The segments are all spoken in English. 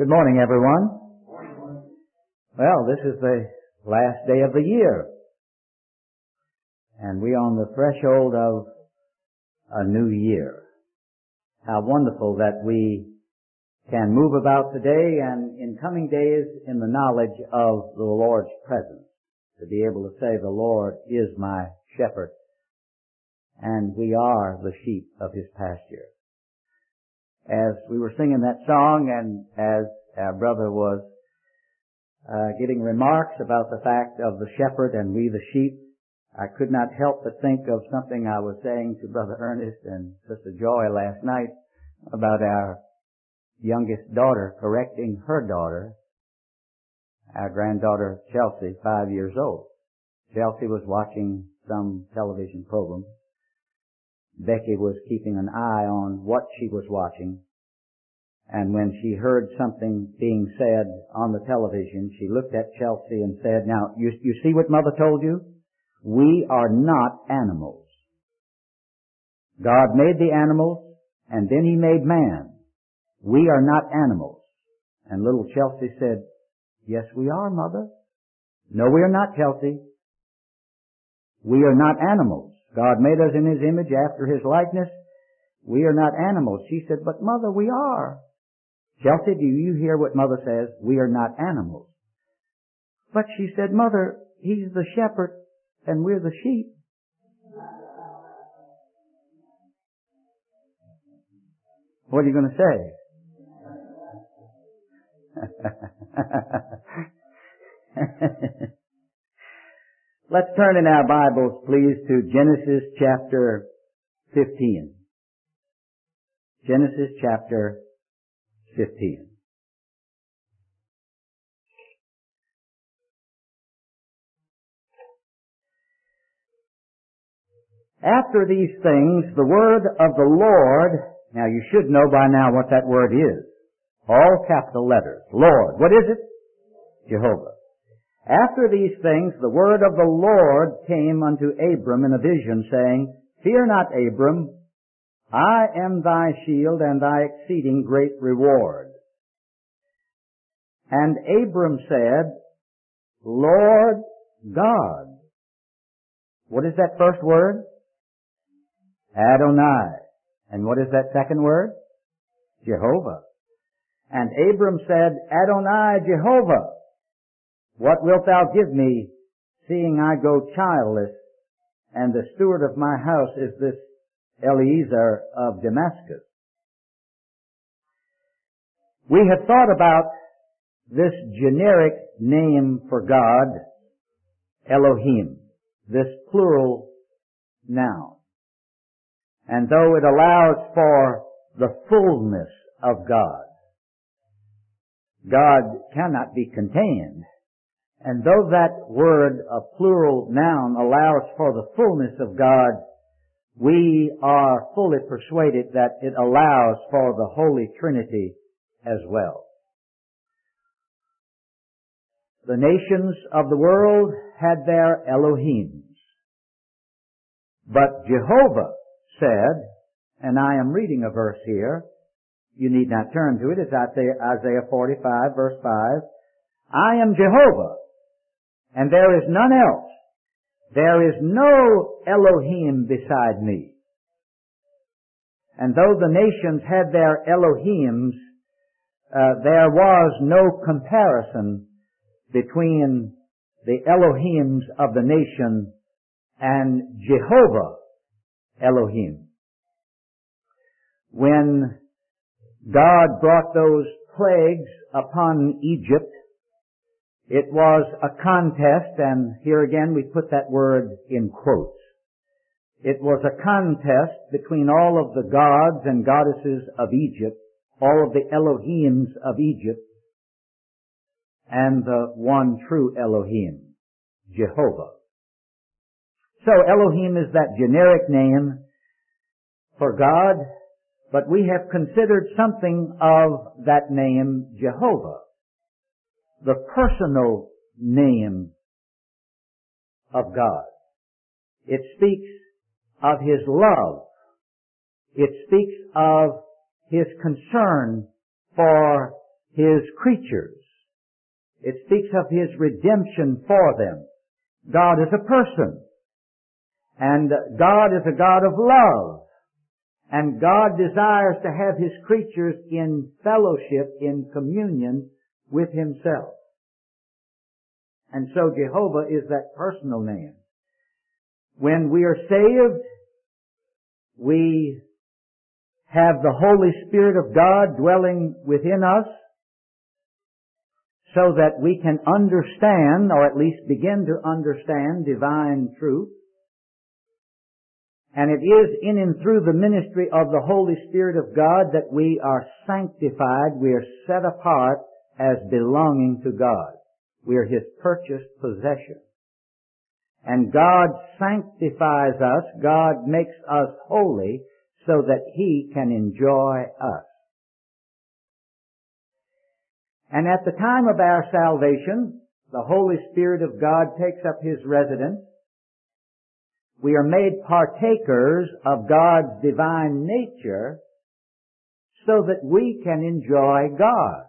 Good morning, everyone. Well, this is the last day of the year, and we are on the threshold of a new year. How wonderful that we can move about today and in coming days in the knowledge of the Lord's presence, to be able to say, the Lord is my shepherd, and we are the sheep of His pasture. As we were singing that song, and as our brother was giving remarks about the fact of the shepherd and we the sheep, I could not help but think of something I was saying to Brother Ernest and Sister Joy last night about our youngest daughter correcting her daughter, our granddaughter Chelsea, 5 years old. Chelsea was watching some television program. Becky was keeping an eye on what she was watching, and when she heard something being said on the television, she looked at Chelsea and said, "Now, you see what Mother told you? We are not animals. God made the animals, and then He made man. We are not animals." And little Chelsea said, "Yes, we are, Mother." "No, we are not, Chelsea. We are not animals. God made us in His image after His likeness. We are not animals." She said, "But Mother, we are." "Chelsea, do you hear what Mother says? We are not animals." "But," she said, "Mother, He's the shepherd and we're the sheep." What are you going to say? Let's turn in our Bibles, please, to Genesis chapter 15. Genesis chapter 15. After these things, the word of the Lord, now you should know by now what that word is. All capital letters. Lord. What is it? Jehovah. After these things, the word of the Lord came unto Abram in a vision, saying, "Fear not, Abram, I am thy shield and thy exceeding great reward." And Abram said, "Lord God." What is that first word? Adonai. And what is that second word? Jehovah. And Abram said, "Adonai, Jehovah, what wilt thou give me, seeing I go childless, and the steward of my house is this Eliezer of Damascus?" We have thought about this generic name for God, Elohim, this plural noun. And though it allows for the fullness of God, God cannot be contained. And though that word, a plural noun, allows for the fullness of God, we are fully persuaded that it allows for the Holy Trinity as well. The nations of the world had their Elohims. But Jehovah said, and I am reading a verse here, you need not turn to it, it's Isaiah 45, verse 5, "I am Jehovah, and there is none else. There is no Elohim beside me." And though the nations had their Elohims, there was no comparison between the Elohims of the nation and Jehovah Elohim. When God brought those plagues upon Egypt, it was a contest, and here again we put that word in quotes. It was a contest between all of the gods and goddesses of Egypt, all of the Elohims of Egypt, and the one true Elohim, Jehovah. So Elohim is that generic name for God, but we have considered something of that name, Jehovah, the personal name of God. It speaks of His love. It speaks of His concern for His creatures. It speaks of His redemption for them. God is a person. And God is a God of love. And God desires to have His creatures in fellowship, in communion with Himself. And so Jehovah is that personal name. When we are saved, we have the Holy Spirit of God dwelling within us so that we can understand, or at least begin to understand, divine truth. And it is in and through the ministry of the Holy Spirit of God that we are sanctified, we are set apart as belonging to God. We are His purchased possession. And God sanctifies us, God makes us holy so that He can enjoy us. And at the time of our salvation, the Holy Spirit of God takes up His residence. We are made partakers of God's divine nature so that we can enjoy God.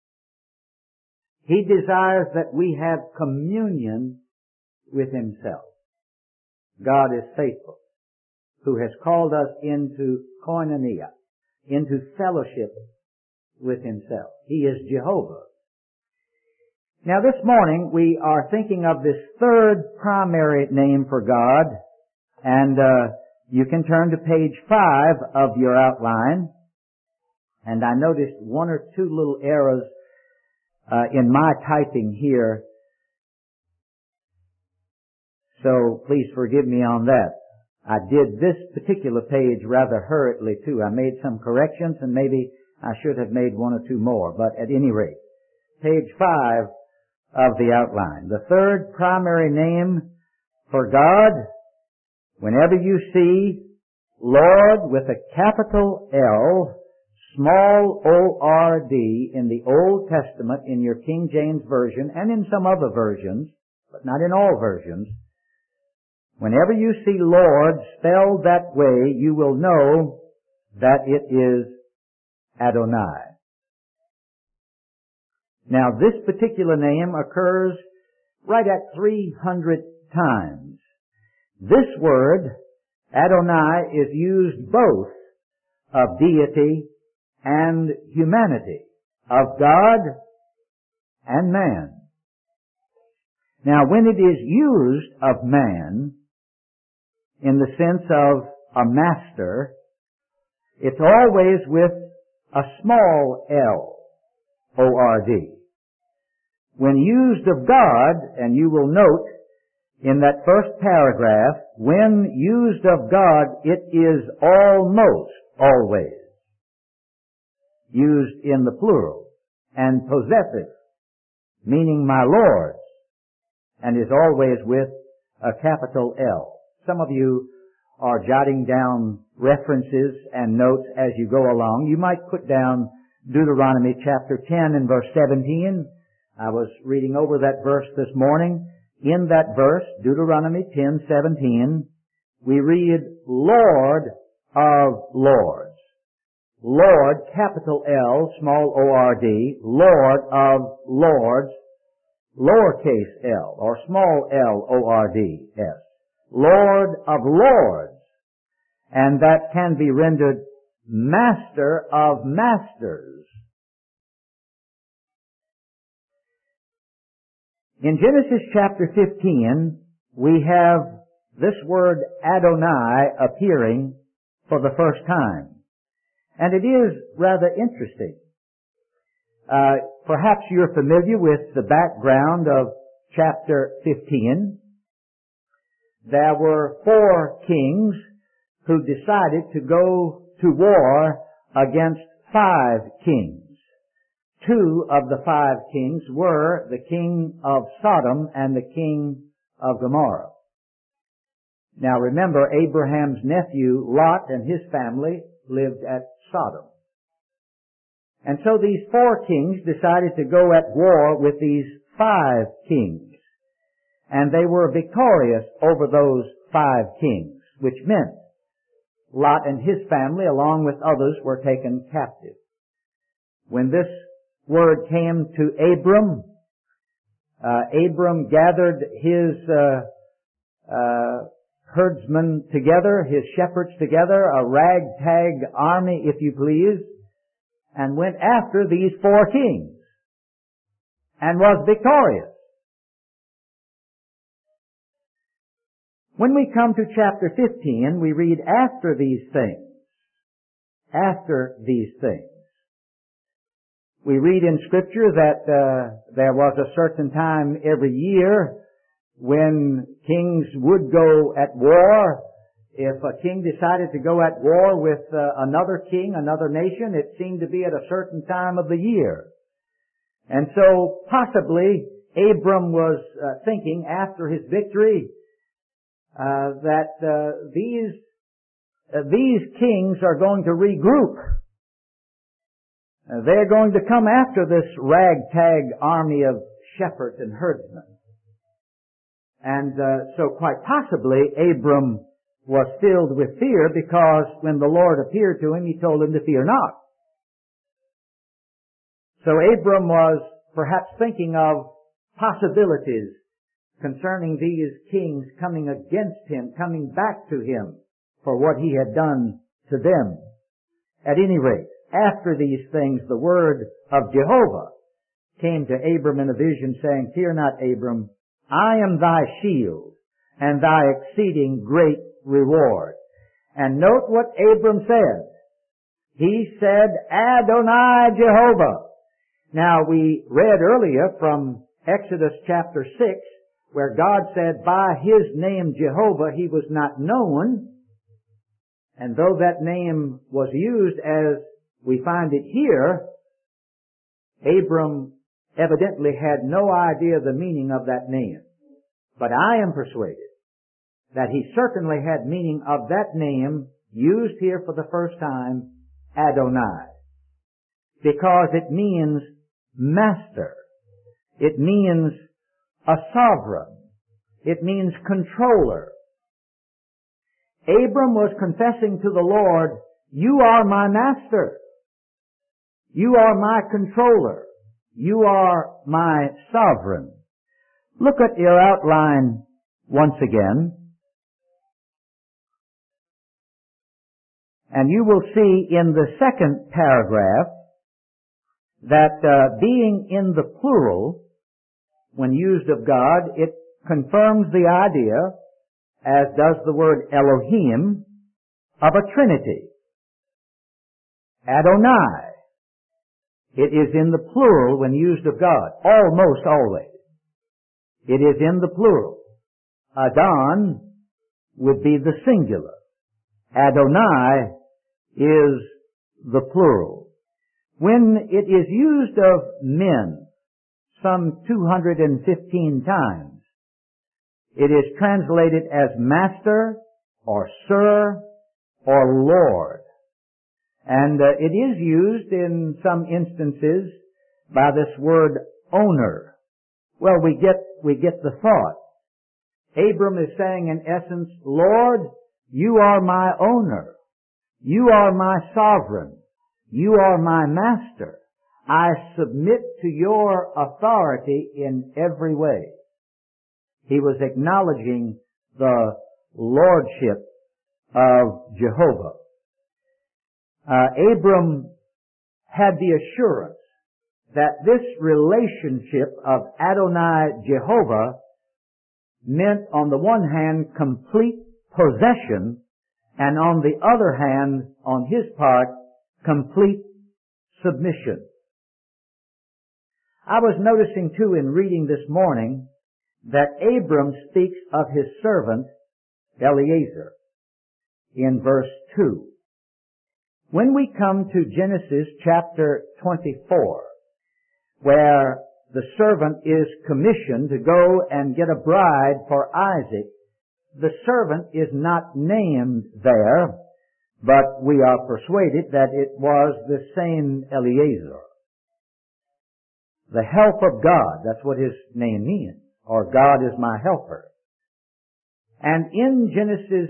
He desires that we have communion with Himself. God is faithful, who has called us into koinonia, into fellowship with Himself. He is Jehovah. Now this morning we are thinking of this third primary name for God, and you can turn to page 5 of your outline. And I noticed one or two little errors in my typing here, so please forgive me on that. I did this particular page rather hurriedly too. I made some corrections and maybe I should have made one or two more, but at any rate, page 5 of the outline. The third primary name for God, whenever you see Lord with a capital L, small O-R-D in the Old Testament in your King James Version and in some other versions, but not in all versions, whenever you see Lord spelled that way, you will know that it is Adonai. Now this particular name occurs right at 300 times. This word, Adonai, is used both of deity and humanity, of God and man. Now when it is used of man, in the sense of a master, it's always with a small l, O-R-D. When used of God, and you will note in that first paragraph, when used of God, it is almost always used in the plural and possessive, meaning my Lord's, and is always with a capital L. Some of you are jotting down references and notes as you go along. You might put down Deuteronomy chapter 10 and verse 17. I was reading over that verse this morning. In that verse, Deuteronomy 10:17, we read, Lord of Lords. Lord, capital L, small O-R-D, Lord of Lords, lowercase l, or small l, O-R-D-S. Lord of Lords. And that can be rendered Master of Masters. In Genesis chapter 15, we have this word Adonai appearing for the first time. And it is rather interesting. Perhaps you're familiar with the background of chapter 15. There were 4 kings who decided to go to war against 5 kings. 2 of the 5 kings were the king of Sodom and the king of Gomorrah. Now remember, Abraham's nephew Lot and his family lived at Sodom. And so these 4 kings decided to go at war with these 5 kings. And they were victorious over those 5 kings, which meant Lot and his family, along with others, were taken captive. When this word came to Abram. Abram gathered his herdsmen together, his shepherds together, a ragtag army, if you please, and went after these 4 kings and was victorious. When we come to chapter 15, we read after these things. After these things. We read in Scripture that there was a certain time every year when kings would go at war. If a king decided to go at war with another king, another nation, it seemed to be at a certain time of the year. And so possibly Abram was thinking after his victory that these kings are going to regroup. They're going to come after this ragtag army of shepherds and herdsmen. And so quite possibly Abram was filled with fear, because when the Lord appeared to him, He told him to fear not. So Abram was perhaps thinking of possibilities concerning these kings coming against him, coming back to him for what he had done to them. At any rate, after these things, the word of Jehovah came to Abram in a vision, saying, "Fear not, Abram, I am thy shield, and thy exceeding great reward." And note what Abram said. He said, "Adonai Jehovah." Now, we read earlier from Exodus chapter 6, where God said, by His name Jehovah He was not known. And though that name was used as we find it here, Abram evidently had no idea the meaning of that name. But I am persuaded that he certainly had meaning of that name used here for the first time, Adonai. Because it means master. It means a sovereign. It means controller. Abram was confessing to the Lord, "You are my master. You are my controller. You are my sovereign." Look at your outline once again. And you will see in the second paragraph that being in the plural, when used of God, it confirms the idea, as does the word Elohim, of a Trinity. Adonai. It is in the plural when used of God, almost always. It is in the plural. Adon would be the singular. Adonai is the plural. When it is used of men, some 215 times, it is translated as master, or sir, or lord. And it is used in some instances by this word owner. Well, we get the thought. Abram is saying in essence, "Lord, you are my owner. You are my sovereign. You are my master. I submit to your authority in every way." He was acknowledging the lordship of Jehovah. Abram had the assurance that this relationship of Adonai Jehovah meant, on the one hand, complete possession, and on the other hand, on his part, complete submission. I was noticing too in reading this morning that Abram speaks of his servant Eliezer in verse 2. When we come to Genesis chapter 24, where the servant is commissioned to go and get a bride for Isaac, the servant is not named there, but we are persuaded that it was the same Eliezer. The help of God, that's what his name means, or God is my helper. And in Genesis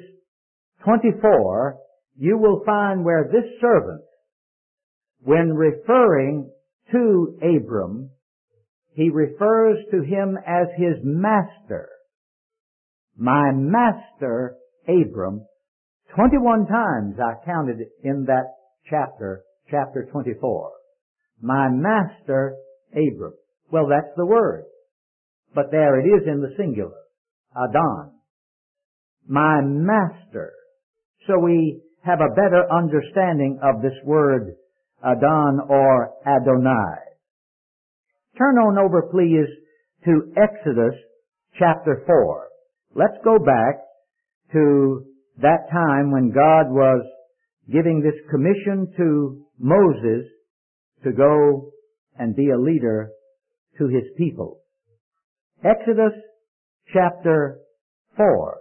24, you will find where this servant, when referring to Abram, he refers to him as his master. My master, Abram. 21 times I counted in that chapter 24. My master, Abram. Well, that's the word. But there it is in the singular. Adon. My master. So we have a better understanding of this word Adon or Adonai. Turn on over, please, to Exodus chapter 4. Let's go back to that time when God was giving this commission to Moses to go and be a leader to his people. Exodus chapter 4.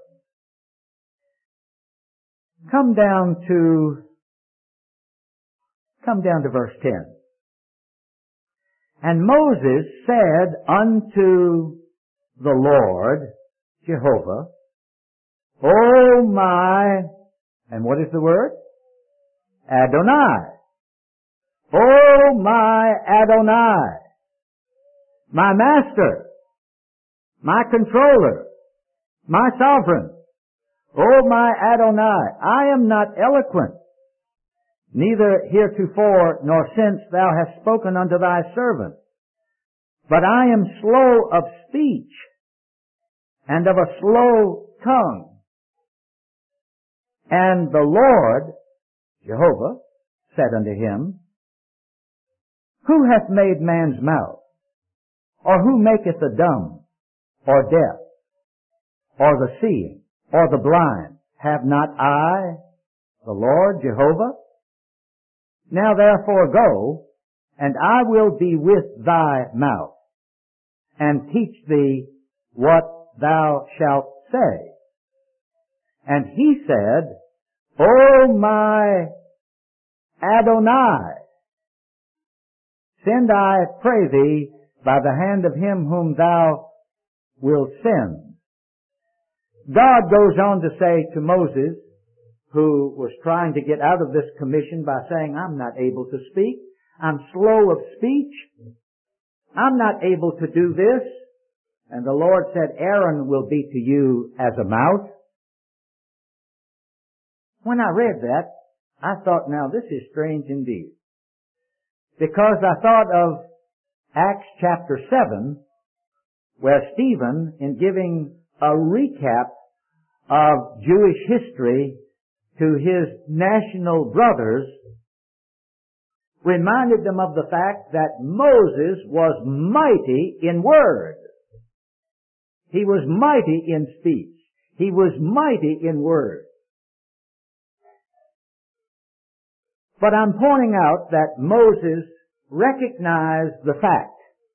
Come down to verse 10. And Moses said unto the Lord, Jehovah, O my, and what is the word? Adonai. O my Adonai, my master, my controller, my sovereign. O my Adonai, I am not eloquent, neither heretofore nor since thou hast spoken unto thy servant, but I am slow of speech and of a slow tongue. And the Lord, Jehovah, said unto him, Who hath made man's mouth? Or who maketh the dumb, or deaf, or the seeing, or the blind? Have not I, the Lord, Jehovah? Now therefore go, and I will be with thy mouth, and teach thee what thou shalt say. And he said, O my Adonai, send, I pray thee, by the hand of him whom thou wilt send. God goes on to say to Moses, who was trying to get out of this commission by saying, I'm not able to speak. I'm slow of speech. I'm not able to do this. And the Lord said, Aaron will be to you as a mouth. When I read that, I thought, now this is strange indeed. Because I thought of Acts chapter 7, where Stephen, in giving a recap of Jewish history to his national brothers, reminded them of the fact that Moses was mighty in word. He was mighty in speech. He was mighty in word. But I'm pointing out that Moses recognized the fact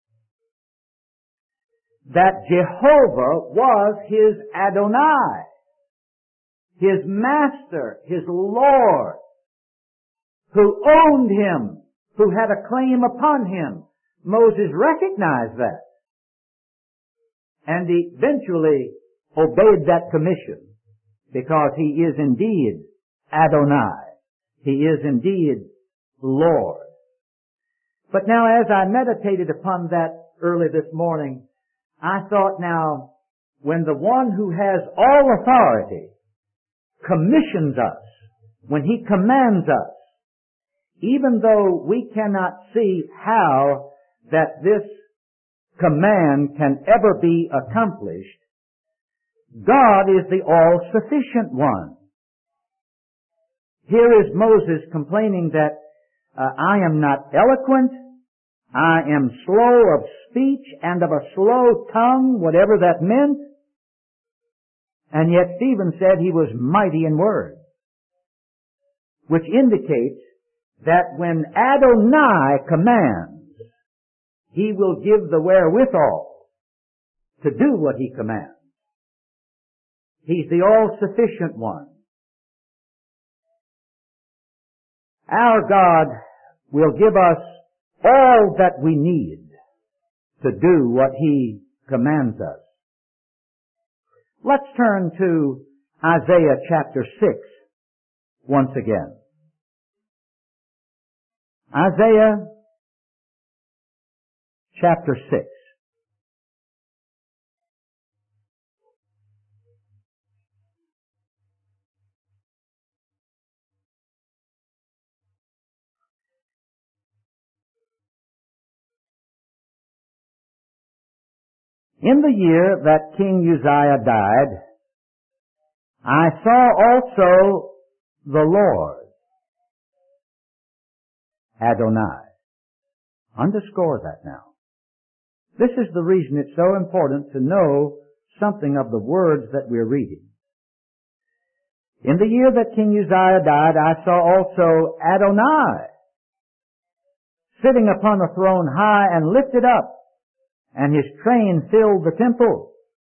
that Jehovah was his Adonai, his master, his Lord, who owned him, who had a claim upon him. Moses recognized that and eventually obeyed that commission because he is indeed Adonai. He is indeed Lord. But now as I meditated upon that early this morning, I thought now, when the one who has all authority commissions us, when he commands us, even though we cannot see how that this command can ever be accomplished, God is the all-sufficient one. Here is Moses complaining that I am not eloquent, I am slow of speech and of a slow tongue, whatever that meant. And yet Stephen said he was mighty in word, which indicates that when Adonai commands, he will give the wherewithal to do what he commands. He's the all-sufficient one. Our God will give us all that we need to do what he commands us. Let's turn to Isaiah chapter 6 once again. Isaiah chapter 6. In the year that King Uzziah died, I saw also the Lord, Adonai. Underscore that now. This is the reason it's so important to know something of the words that we're reading. In the year that King Uzziah died, I saw also Adonai sitting upon a throne high and lifted up, and his train filled the temple.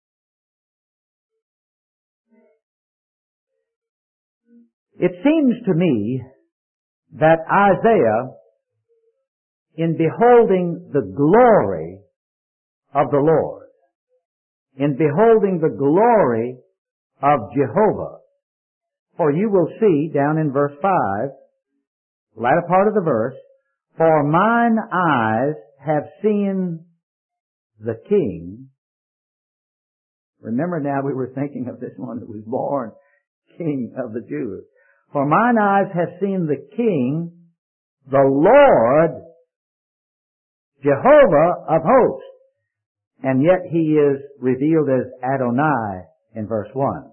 It seems to me that Isaiah, in beholding the glory of the Lord, in beholding the glory of Jehovah, for you will see down in verse 5, latter part of the verse, for mine eyes have seen the King. Remember now, we were thinking of this one that was born King of the Jews. For mine eyes have seen the King, the Lord, Jehovah of hosts. And yet he is revealed as Adonai in verse 1.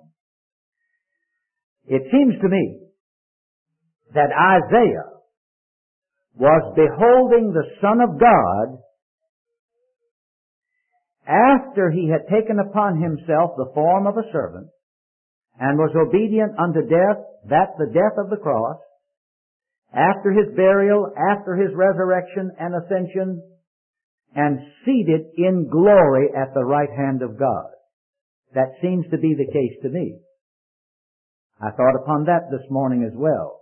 It seems to me that Isaiah was beholding the Son of God after he had taken upon himself the form of a servant and was obedient unto death, that the death of the cross, after his burial, after his resurrection and ascension, and seated in glory at the right hand of God. That seems to be the case to me. I thought upon that this morning as well.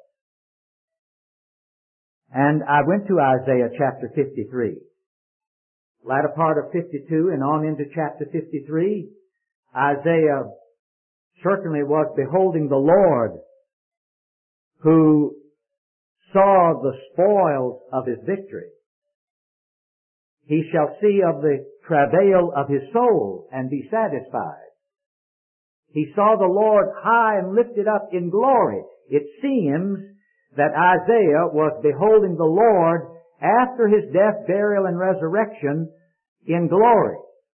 And I went to Isaiah chapter 53. Latter part of 52 and on into chapter 53, Isaiah certainly was beholding the Lord who saw the spoils of his victory. He shall see of the travail of his soul and be satisfied. He saw the Lord high and lifted up in glory. It seems that Isaiah was beholding the Lord after his death, burial, and resurrection in glory.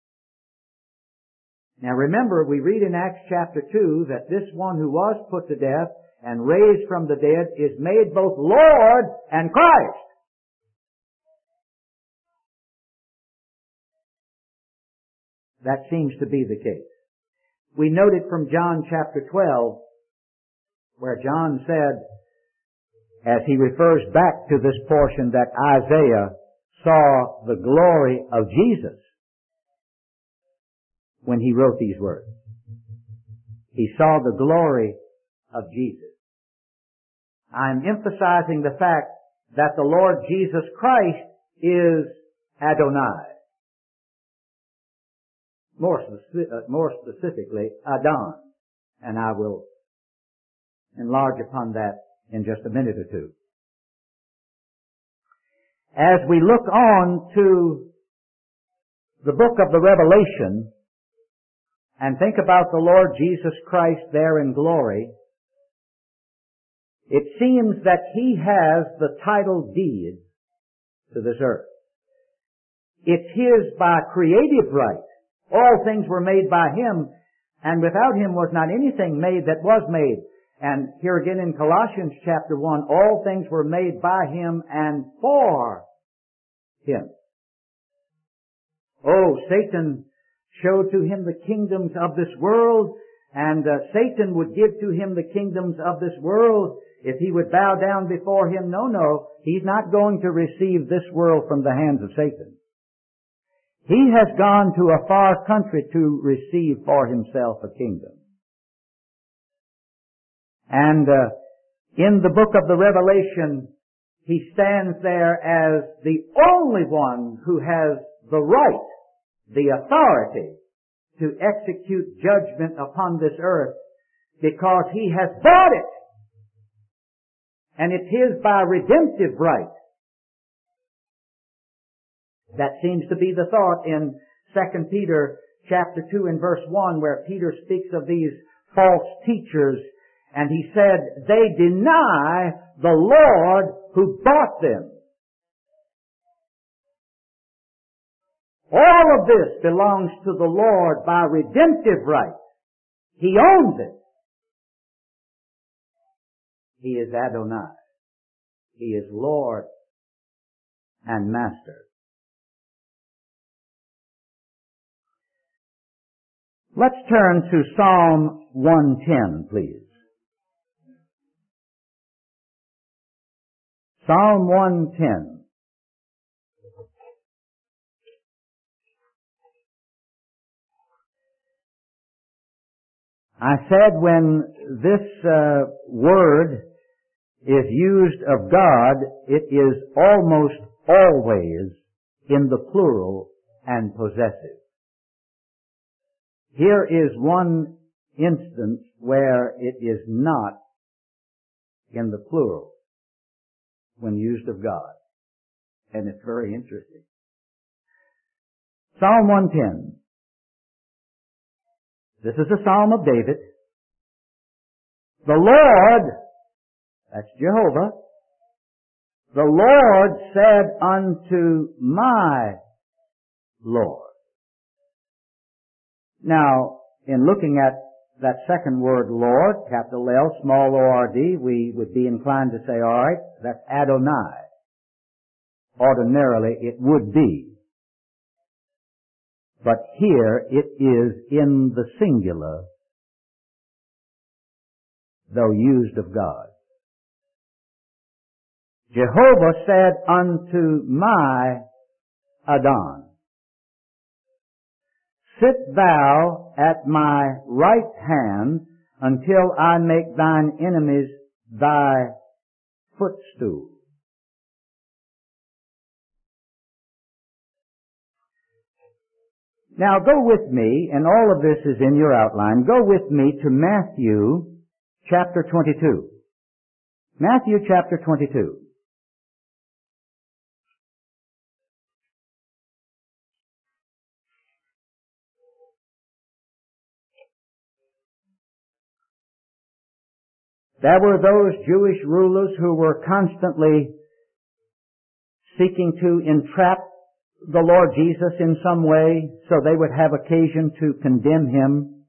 Now remember, we read in Acts chapter 2 that this one who was put to death and raised from the dead is made both Lord and Christ. That seems to be the case. We note it from John chapter 12, where John said, as he refers back to this portion, that Isaiah saw the glory of Jesus when he wrote these words. He saw the glory of Jesus. I'm emphasizing the fact that the Lord Jesus Christ is Adonai. More specifically, Adon. And I will enlarge upon that in just a minute or two. As we look on to the book of the Revelation and think about the Lord Jesus Christ there in glory, it seems that he has the title deed to this earth. It's his by creative right. All things were made by him, and without him was not anything made that was made. And here again in Colossians chapter 1, all things were made by him and for him. Oh, Satan showed to him the kingdoms of this world, and Satan would give to him the kingdoms of this world if he would bow down before him. No, he's not going to receive this world from the hands of Satan. He has gone to a far country to receive for himself a kingdom. And in the book of the Revelation, he stands there as the only one who has the right, the authority to execute judgment upon this earth, because he has bought it. And it's his by redemptive right. That seems to be the thought in 2 Peter chapter 2 and verse 1, where Peter speaks of these false teachers, and he said, they deny the Lord who bought them. All of this belongs to the Lord by redemptive right. He owns it. He is Adonai. He is Lord and Master. Let's turn to Psalm 110, please. Psalm 110. I said when this word is used of God, it is almost always in the plural and possessive. Here is one instance where it is not in the plural when used of God. And it's very interesting. Psalm 110. This is a psalm of David. The Lord, that's Jehovah, the Lord said unto my Lord. Now, in looking at that second word, Lord, capital L, small O-R-D, we would be inclined to say, all right, that's Adonai. Ordinarily, it would be. But here it is in the singular, though used of God. Jehovah said unto my Adon, sit thou at my right hand until I make thine enemies thy footstool. Now go with me, and all of this is in your outline, go with me to Matthew chapter 22. Matthew chapter 22. There were those Jewish rulers who were constantly seeking to entrap the Lord Jesus in some way so they would have occasion to condemn Him.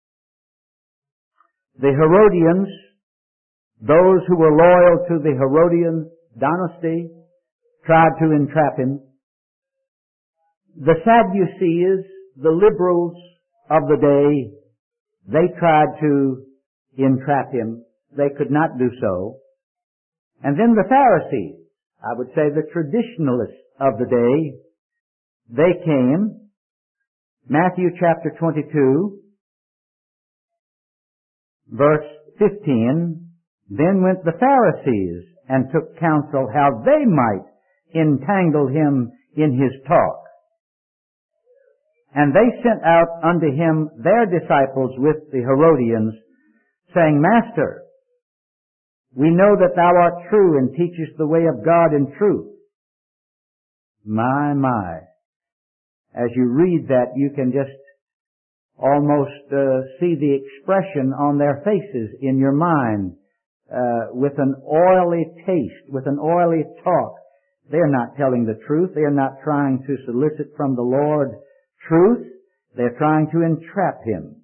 The Herodians, those who were loyal to the Herodian dynasty, tried to entrap Him. The Sadducees, the liberals of the day, they tried to entrap Him. They could not do so. And then the Pharisees, I would say the traditionalists of the day, they came. Matthew chapter 22, verse 15, then went the Pharisees and took counsel how they might entangle him in his talk. And they sent out unto him their disciples with the Herodians, saying, Master, we know that thou art true and teachest the way of God in truth. My. As you read that, you can just almost see the expression on their faces in your mind with an oily taste, with an oily talk. They're not telling the truth. They're not trying to solicit from the Lord truth. They're trying to entrap Him.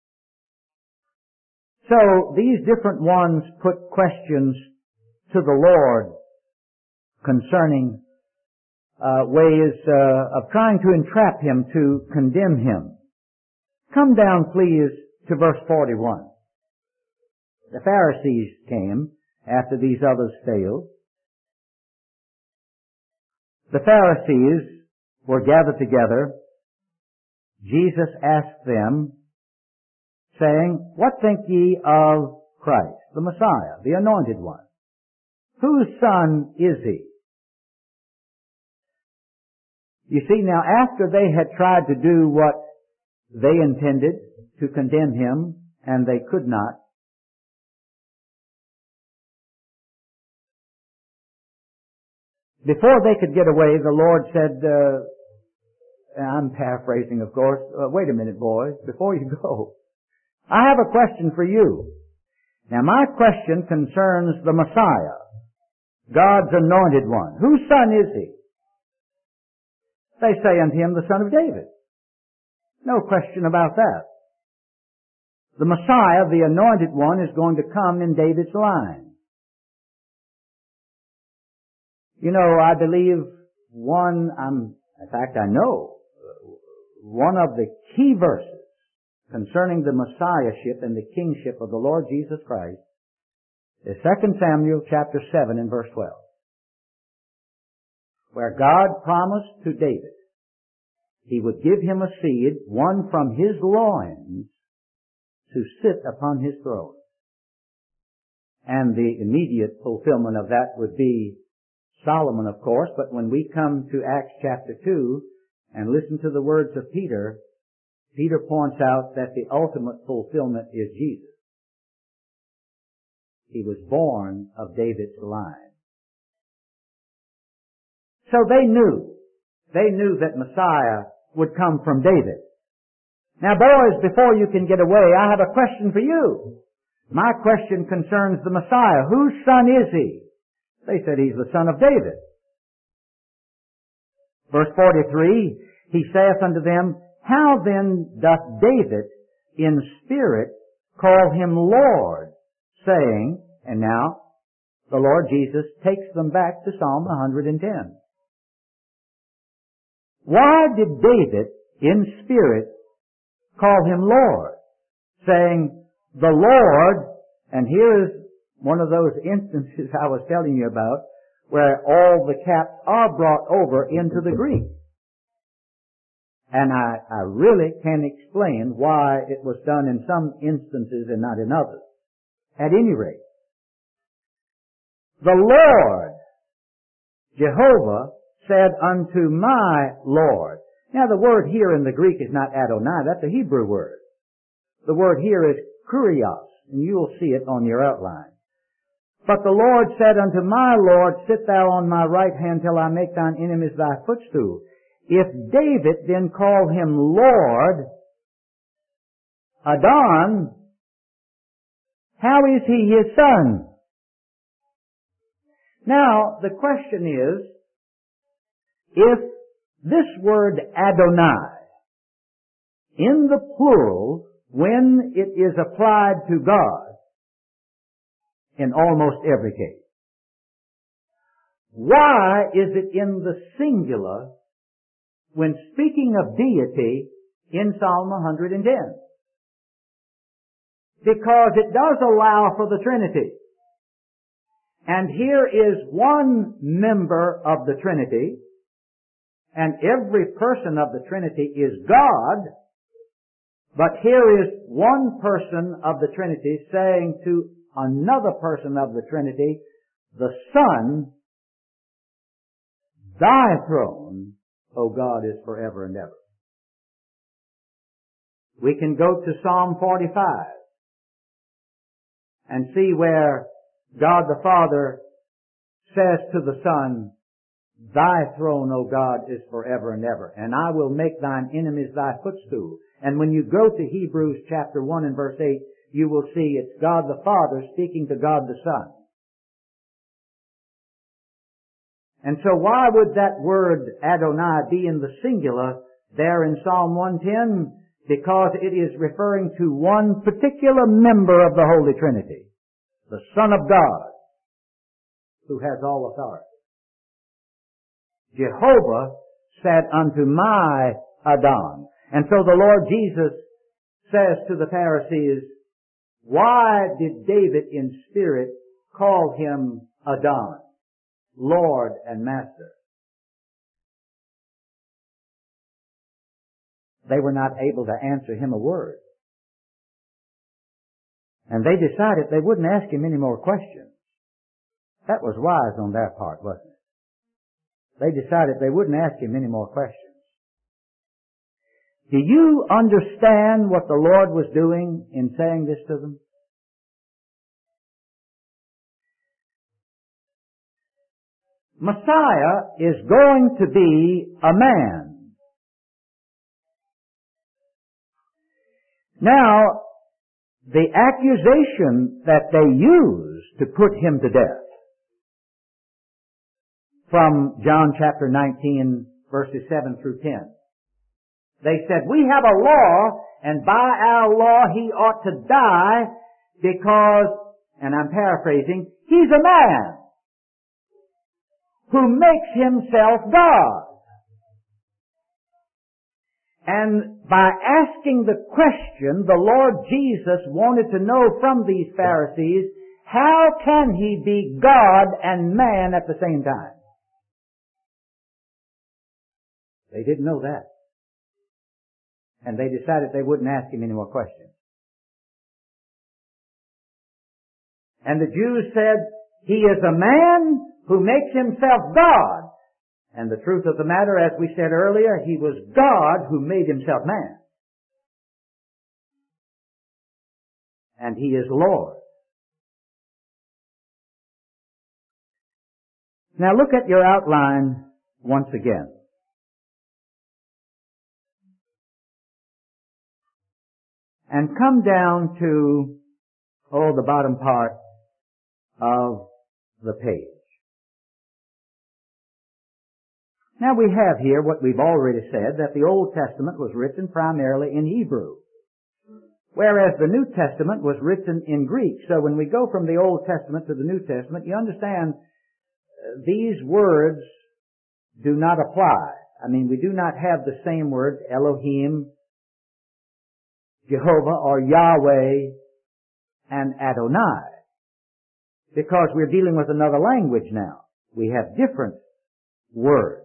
So these different ones put questions to the Lord concerning ways of trying to entrap Him, to condemn Him. Come down, please, to verse 41. The Pharisees came after these others failed. The Pharisees were gathered together. Jesus asked them, saying, What think ye of Christ, the Messiah, the Anointed One? Whose son is He? You see, now after they had tried to do what they intended, to condemn Him, and they could not, before they could get away, the Lord said, I'm paraphrasing, of course, wait a minute, boys, before you go, I have a question for you. Now, my question concerns the Messiah, God's anointed one. Whose son is he? They say unto him, the son of David. No question about that. The Messiah, the anointed one, is going to come in David's line. You know, I believe I know one of the key verses concerning the Messiahship and the kingship of the Lord Jesus Christ is 2 Samuel chapter 7 and verse 12, where God promised to David He would give him a seed, one from his loins, to sit upon his throne. And the immediate fulfillment of that would be Solomon, of course, but when we come to Acts chapter 2 and listen to the words of Peter, Peter points out that the ultimate fulfillment is Jesus. He was born of David's line. So they knew that Messiah would come from David. Now boys, before you can get away, I have a question for you. My question concerns the Messiah. Whose son is he? They said he's the son of David. Verse 43, he saith unto them, How then doth David in spirit call him Lord, saying, and now the Lord Jesus takes them back to Psalm 110. Why did David in spirit call him Lord, saying, the Lord, and here is one of those instances I was telling you about, where all the caps are brought over into the Greek. And I really can explain why it was done in some instances and not in others. At any rate, the Lord, Jehovah, said unto my Lord. Now the word here in the Greek is not Adonai, that's a Hebrew word. The word here is kurios, and you will see it on your outline. But the Lord said unto my Lord, Sit thou on my right hand till I make thine enemies thy footstool. If David then call him Lord, Adon, how is he his son? Now, the question is, if this word Adonai, in the plural, when it is applied to God, in almost every case, why is it in the singular when speaking of deity in Psalm 110? Because it does allow for the Trinity. And here is one member of the Trinity, and every person of the Trinity is God, but here is one person of the Trinity saying to another person of the Trinity, the Son, Thy throne, O God, is forever and ever. We can go to Psalm 45 and see where God the Father says to the Son, Thy throne, O God, is forever and ever, and I will make thine enemies thy footstool. And when you go to Hebrews chapter 1 and verse 8, you will see it's God the Father speaking to God the Son. And so why would that word Adonai be in the singular there in Psalm 110? Because it is referring to one particular member of the Holy Trinity, the Son of God, who has all authority. Jehovah said unto my Adon. And so the Lord Jesus says to the Pharisees, why did David in spirit call him Adon, Lord and Master? They were not able to answer him a word. And they decided they wouldn't ask him any more questions. That was wise on their part, wasn't it? They decided they wouldn't ask him any more questions. Do you understand what the Lord was doing in saying this to them? Messiah is going to be a man. Now, the accusation that they used to put him to death, from John chapter 19, verses 7 through 10. They said, we have a law, and by our law he ought to die because, and I'm paraphrasing, he's a man who makes himself God. And by asking the question, the Lord Jesus wanted to know from these Pharisees, how can he be God and man at the same time? They didn't know that. And they decided they wouldn't ask him any more questions. And the Jews said, he is a man who makes himself God. And the truth of the matter, as we said earlier, he was God who made himself man. And he is Lord. Now look at your outline once again. And come down to, the bottom part of the page. Now we have here what we've already said, that the Old Testament was written primarily in Hebrew, whereas the New Testament was written in Greek. So when we go from the Old Testament to the New Testament, you understand these words do not apply. I mean, we do not have the same words, Elohim, Jehovah, or Yahweh, and Adonai, because we're dealing with another language now. We have different words.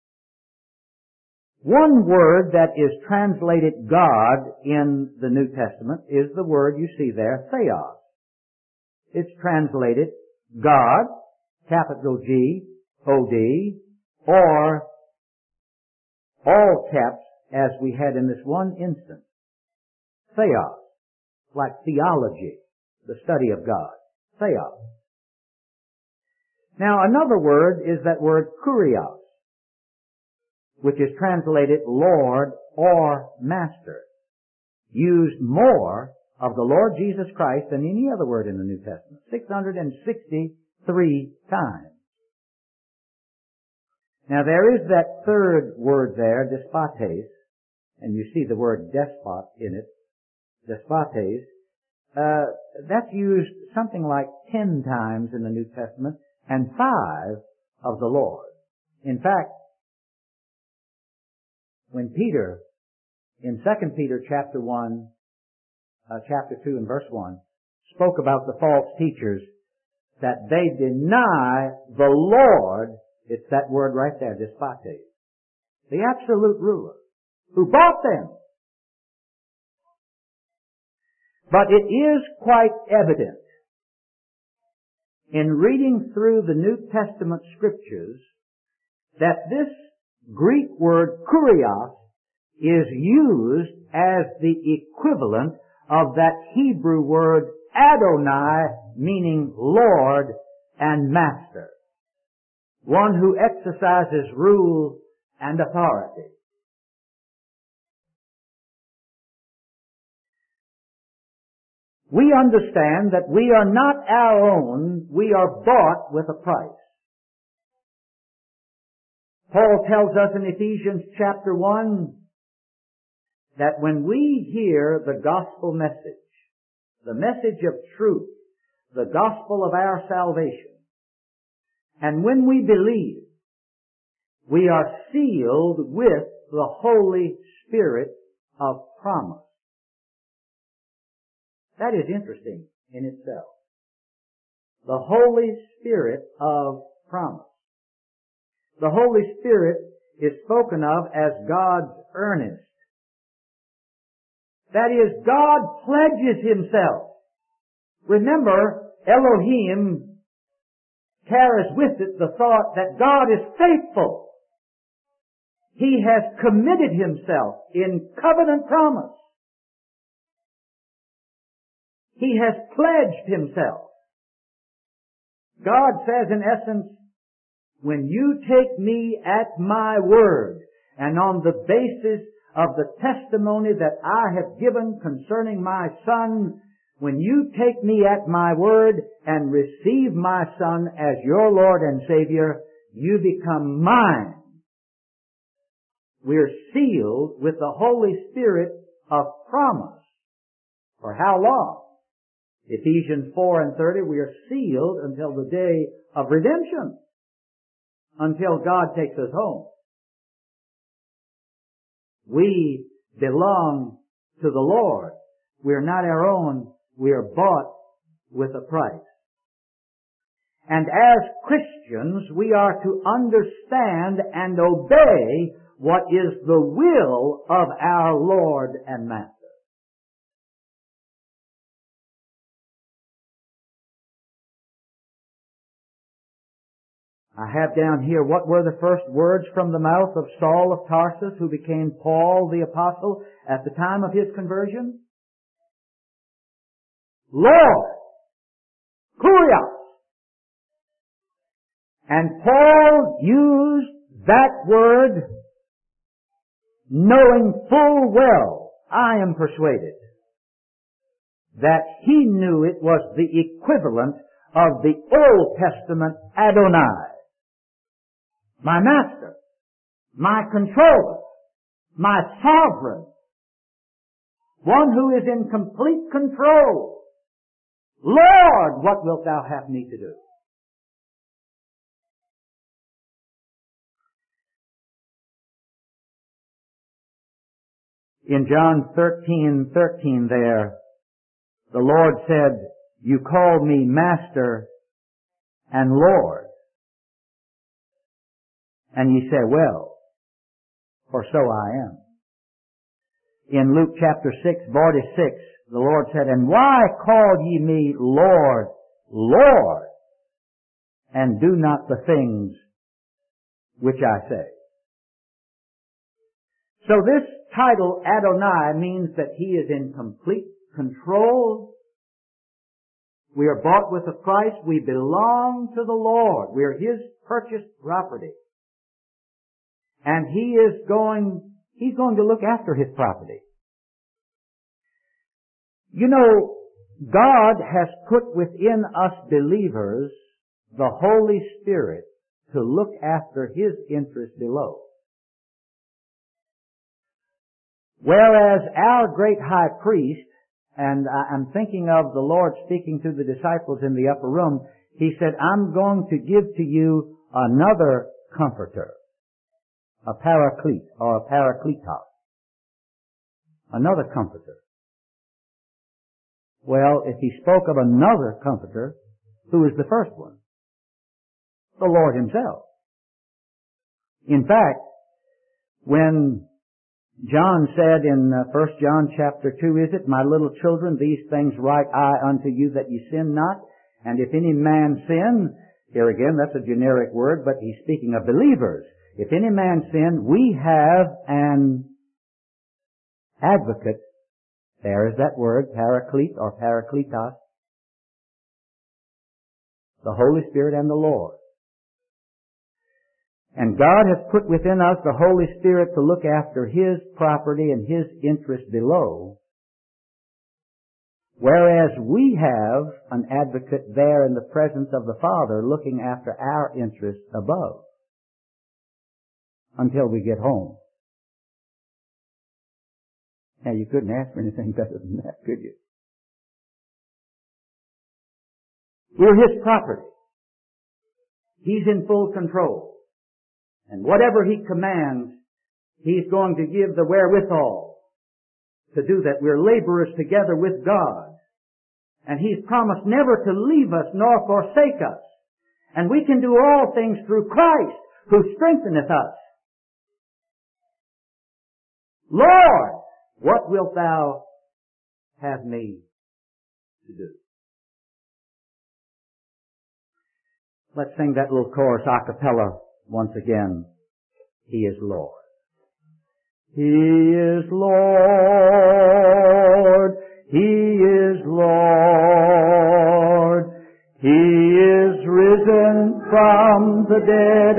One word that is translated God in the New Testament is the word you see there, Theos. It's translated God, capital G, O-D, or all caps, as we had in this one instance. Theos, like theology, the study of God. Theos. Now another word is that word kurios, which is translated Lord or Master, used more of the Lord Jesus Christ than any other word in the New Testament, 663 times. Now there is that third word there, despotes, and you see the word despot in it, despotes. That's used something like 10 times in the New Testament and 5 of the Lord. In fact, when Peter, in 2 Peter chapter 1, chapter 2 and verse 1, spoke about the false teachers, that they deny the Lord, it's that word right there, despotes, the absolute ruler, who bought them. But it is quite evident in reading through the New Testament scriptures that this Greek word kurios is used as the equivalent of that Hebrew word Adonai, meaning Lord and Master. One who exercises rule and authority. We understand that we are not our own, we are bought with a price. Paul tells us in Ephesians chapter 1 that when we hear the gospel message, the message of truth, the gospel of our salvation, and when we believe, we are sealed with the Holy Spirit of promise. That is interesting in itself. The Holy Spirit of promise. The Holy Spirit is spoken of as God's earnest. That is, God pledges Himself. Remember, Elohim carries with it the thought that God is faithful. He has committed Himself in covenant promise. He has pledged Himself. God says in essence, when you take me at my word, and on the basis of the testimony that I have given concerning my Son, when you take me at my word and receive my Son as your Lord and Savior, you become mine. We're sealed with the Holy Spirit of promise. For how long? Ephesians 4:30, we are sealed until the day of redemption, until God takes us home. We belong to the Lord. We're not our own. We are bought with a price. And as Christians, we are to understand and obey what is the will of our Lord and Master. I have down here, what were the first words from the mouth of Saul of Tarsus, who became Paul the Apostle at the time of his conversion? Lord! Kurios! And Paul used that word knowing full well, I am persuaded, that he knew it was the equivalent of the Old Testament Adonai. My master, my controller, my sovereign, one who is in complete control. Lord, what wilt thou have me to do? In John 13:13 there, the Lord said, you call me Master and Lord. And ye say, well, for so I am. In Luke chapter 6:46, the Lord said, and why call ye me Lord, Lord, and do not the things which I say? So this title, Adonai, means that he is in complete control. We are bought with a price. We belong to the Lord. We are his purchased property. And he's going to look after his property. You know, God has put within us believers the Holy Spirit to look after his interest below. Whereas our great high priest, and I'm thinking of the Lord speaking to the disciples in the upper room, he said, I'm going to give to you another comforter, a paraclete or a parakletos, another comforter. Well, if he spoke of another comforter, who is the first one? The Lord himself. In fact, when John said in 1 John chapter 2, is it, my little children, these things write I unto you that ye sin not? And if any man sin, here again, that's a generic word, but he's speaking of believers. If any man sin, we have an advocate. There is that word, paraclete or parakletos. The Holy Spirit and the Lord. And God has put within us the Holy Spirit to look after his property and his interest below, whereas we have an advocate there in the presence of the Father looking after our interest above until we get home. Now, you couldn't ask for anything better than that, could you? We're his property. He's in full control. And whatever he commands, he's going to give the wherewithal to do that. We're laborers together with God. And he's promised never to leave us nor forsake us. And we can do all things through Christ who strengtheneth us. Lord, what wilt thou have me to do? Let's sing that little chorus a cappella once again. He is Lord. He is Lord. He is Lord. He is risen from the dead.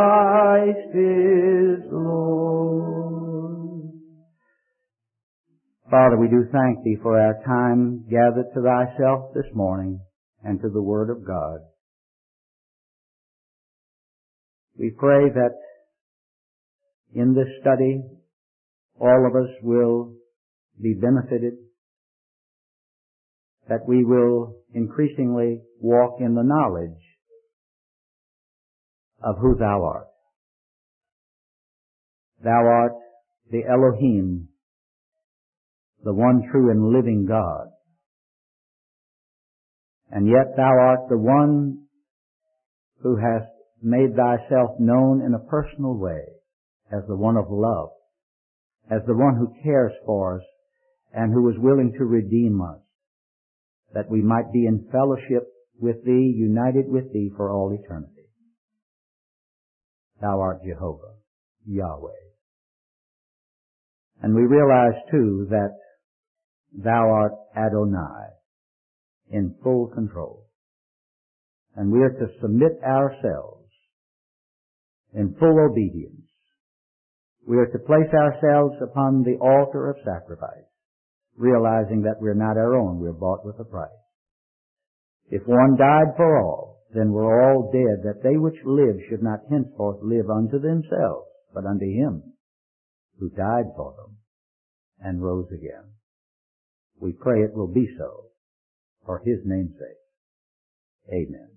Christ is Lord. Father, we do thank Thee for our time gathered to Thyself this morning and to the Word of God. We pray that in this study all of us will be benefited, that we will increasingly walk in the knowledge of who Thou art. Thou art the Elohim, the one true and living God. And yet Thou art the one who hast made Thyself known in a personal way as the one of love, as the one who cares for us and who is willing to redeem us, that we might be in fellowship with Thee, united with Thee for all eternity. Thou art Jehovah, Yahweh. And we realize too that Thou art Adonai, in full control. And we are to submit ourselves in full obedience. We are to place ourselves upon the altar of sacrifice, realizing that we're not our own, we're bought with a price. If one died for all, then we're all dead, that they which live should not henceforth live unto themselves, but unto Him who died for them and rose again. We pray it will be so, for His name's sake. Amen.